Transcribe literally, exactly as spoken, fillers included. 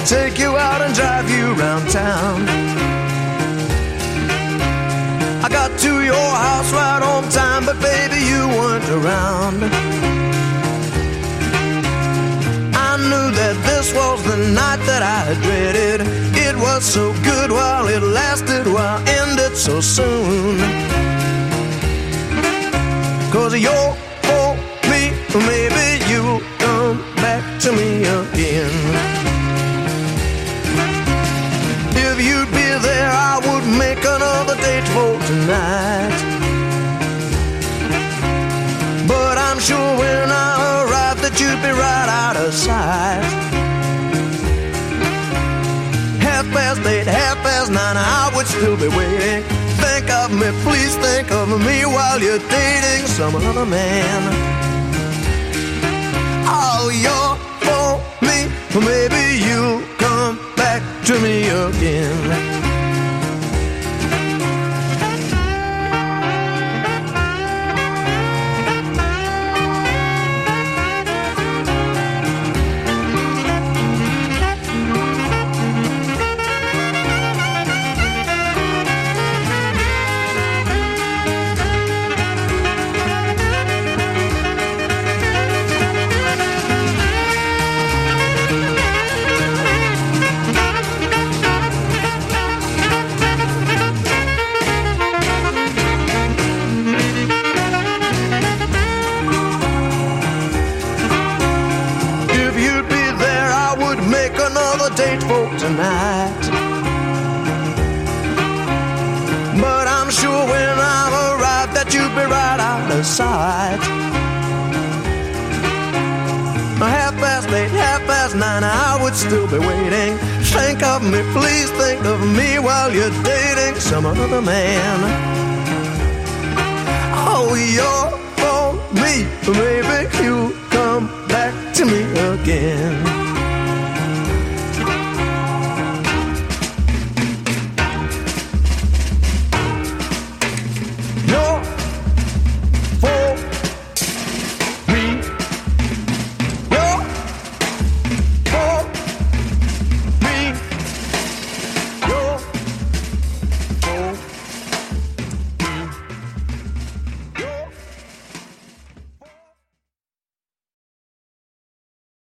take you out and drive you around town. I got to your house right on time, but baby, you weren't around. I knew that this was the night that I had dreaded. It was so good while it lasted, while it ended so soon. Cause you're for me, maybe you'll come back to me again. If you'd be there, I would make another date for tonight. But I'm sure when I arrive that you'd be right out of sight. Half past eight, half past nine, I would still be waiting. Think of me, please think of me while you're dating some other man. Oh, you're for me, maybe you'll come back to me again. Date for tonight. But I'm sure when I've arrived that you'll be right out of sight. Half past eight, half past nine, I would still be waiting. Think of me, please think of me while you're dating some other man. Oh, you're for me, maybe you'll come back to me again.